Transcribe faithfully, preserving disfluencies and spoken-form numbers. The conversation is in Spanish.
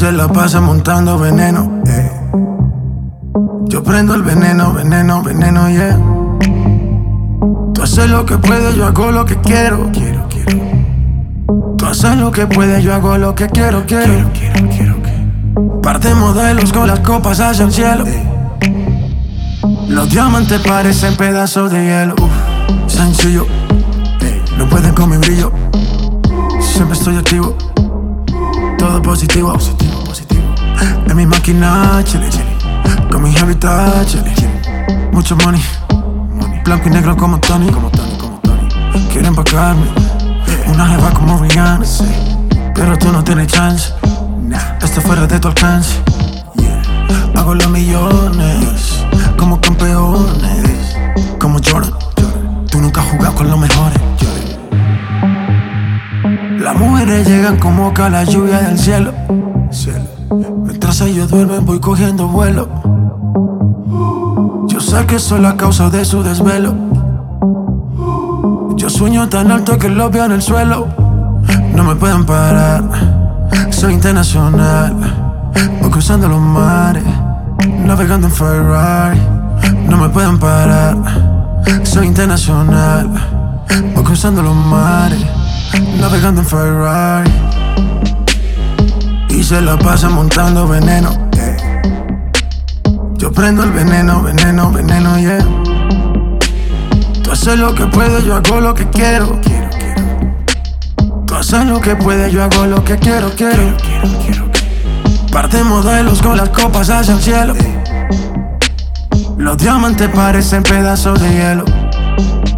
se la pasa montando veneno, eh. Yo prendo el veneno, veneno, veneno, yeah. Tú haces lo que puedes, yo hago lo que quiero, quiero, quiero. Tú haces lo que puedes, yo hago lo que quiero, quiero, quiero, quiero, quiero. Parte modelos con las copas hacia el cielo, eh. Los diamantes parecen pedazos de hielo, uf. Sencillo, eh. No pueden con mi brillo. Siempre estoy activo, todo positivo, positivo, positivo. En mi máquina, chile, chile. Con mi hábitat, chile, chile. Mucho money, money. Blanco y negro como Tony, como Tony, como Tony. Quieren pagarme, una jeva como Rihanna, sí. Pero tú no tienes chance, nah. Esto fuera de tu alcance, yeah. Hago los millones, como campeones, como Jordan, Jordan. Tú nunca has jugado con los mejores, Jordan. Las mujeres llegan como que a la lluvia del cielo, cielo. Mientras ellos duermen voy cogiendo vuelo. Yo sé que soy la causa de su desvelo. Yo sueño tan alto que los veo en el suelo. No me pueden parar, soy internacional. Voy cruzando los mares, navegando en Ferrari. No me pueden parar, soy internacional. Voy cruzando los mares, navegando en Ferrari. Y se la pasa montando veneno, eh. Yo prendo el veneno, veneno, veneno, yeah. Tú haces lo que puedes, yo hago lo que quiero, quiero, quiero. Tú haces lo que puedes, yo hago lo que quiero, quiero, quiero, quiero, quiero. Parte modelos con las copas hacia el cielo, eh. Los diamantes parecen pedazos de hielo.